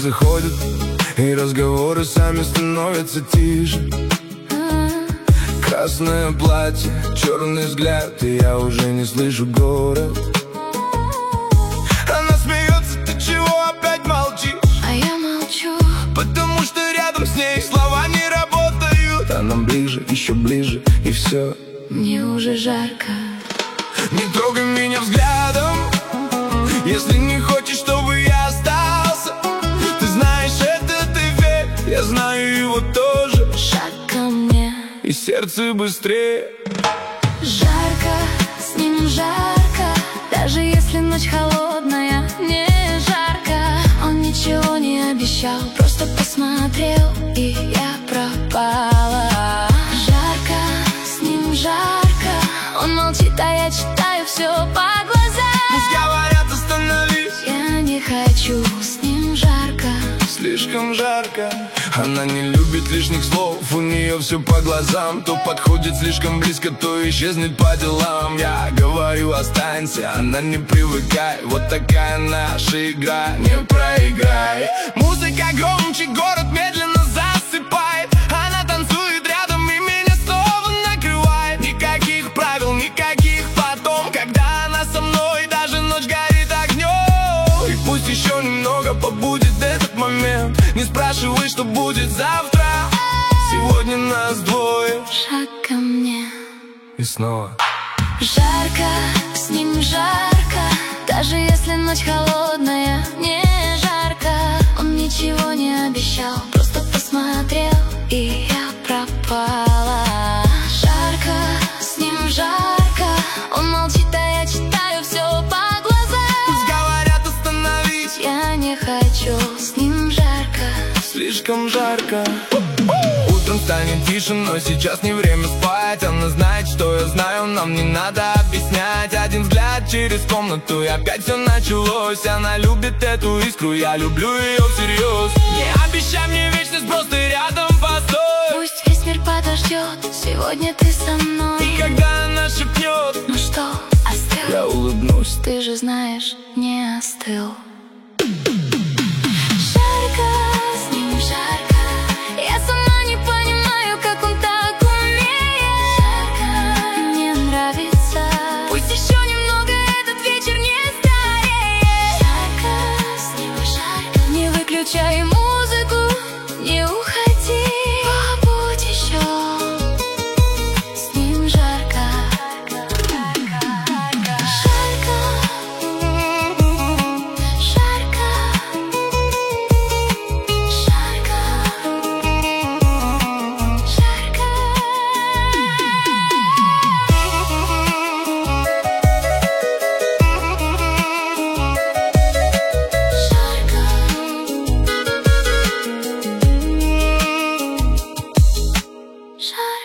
заходит, и разговоры сами становятся тише. Красное платье, черный взгляд, и я уже не слышу город. Она смеется, ты чего опять молчишь? А я молчу, потому что рядом с ней слова не работают. А нам ближе, еще ближе, и все. мне уже жарко. Не трогай меня взглядом, если не хочешь, чтобы я остался. Ты знаешь, это ты верь, я знаю его тоже. Шаг ко мне, и сердце быстрее. жарко, с ним жарко. Даже если ночь холодная, мне жарко. Он ничего не обещал, просто посмотрел, и я пропала. Жарко, с ним жарко. Он молчит, а я читаю все по глазам. Пусть говорят, остановись, я не хочу, с ним жарко. слишком жарко. Она не любит лишних слов, у нее все по глазам. То подходит слишком близко, то исчезнет по делам. Я говорю, останься, она не привыкай. Вот такая наша игра, не проиграй. Музыка громче, город медленно засыпает. Она танцует рядом, и меня снова накрывает. Никаких правил, никаких потом, когда она со мной, даже ночь горит огнем. И пусть еще немного побудет этот момент. Не спрашивай, что будет завтра. Сегодня нас двое. Шаг ко мне, И снова жарко, с ним жарко. Даже если ночь холодная, мне жарко. Он ничего не обещал, просто посмотрел, и я пропала. Жарко, с ним жарко. Он молчит, а я читаю все по глазам. пусть говорят, остановись, я не хочу, с ним жарко. слишком жарко. Утром станет тише, но сейчас не время спать. Она знает, что я знаю, нам не надо объяснять. Один взгляд через комнату, и опять все началось. Она любит эту искру, я люблю ее всерьез. Не обещай мне вечность, просто рядом постой. Пусть весь мир подождет, сегодня ты со мной. И когда она шепнет, ну что, остыл? я улыбнусь. Ты же знаешь, не остыл. Жарко, с ним жарко. Я сама не понимаю, как он так умеет. Жарко, мне нравится. Пусть еще немного этот вечер не стареет. Жарко, с ним жарко. Не выключай музыку, не уходи. Побудь еще. С ним жарко. Жарко. Жарко. Жарко.